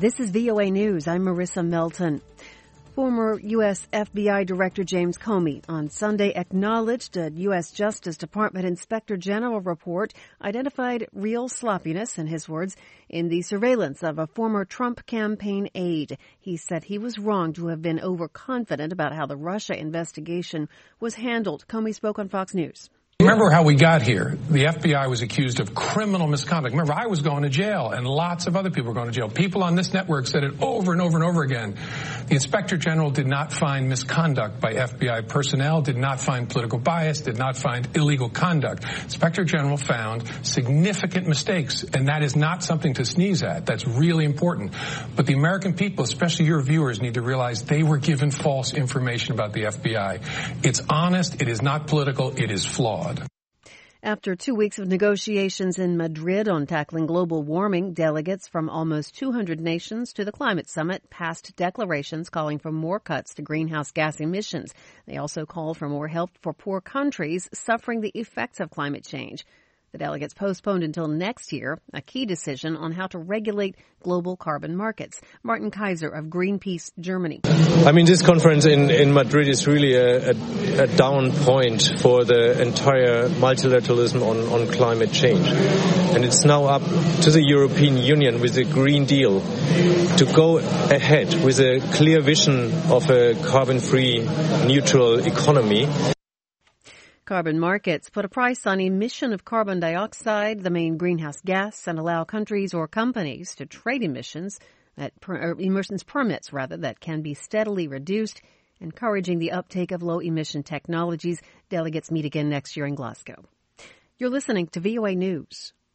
This is VOA News. I'm Marissa Melton. Former U.S. FBI Director James Comey on Sunday acknowledged a U.S. Justice Department Inspector General report identified real sloppiness, in his words, in the surveillance of a former Trump campaign aide. He said he was wrong to have been overconfident about how the Russia investigation was handled. Comey spoke on Fox News. Remember how we got here. The FBI was accused of criminal misconduct. Remember, I was going to jail, and lots of other people were going to jail. People on this network said it over and over and over again. The Inspector General did not find misconduct by FBI personnel, did not find political bias, did not find illegal conduct. Inspector General found significant mistakes, and that is not something to sneeze at. That's really important. But the American people, especially your viewers, need to realize they were given false information about the FBI. It's honest, it is not political, it is flawed. After 2 weeks of negotiations in Madrid on tackling global warming, delegates from almost 200 nations to the climate summit passed declarations calling for more cuts to greenhouse gas emissions. They also called for more help for poor countries suffering the effects of climate change. The delegates postponed until next year a key decision on how to regulate global carbon markets. Martin Kaiser of Greenpeace Germany. I mean, this conference in Madrid is really a down point for the entire multilateralism on climate change. And it's now up to the European Union with a Green Deal to go ahead with a clear vision of a carbon-free, neutral economy. Carbon markets put a price on emission of carbon dioxide, the main greenhouse gas, and allow countries or companies to trade emissions permits that can be steadily reduced, encouraging the uptake of low-emission technologies. Delegates meet again next year in Glasgow. You're listening to VOA News.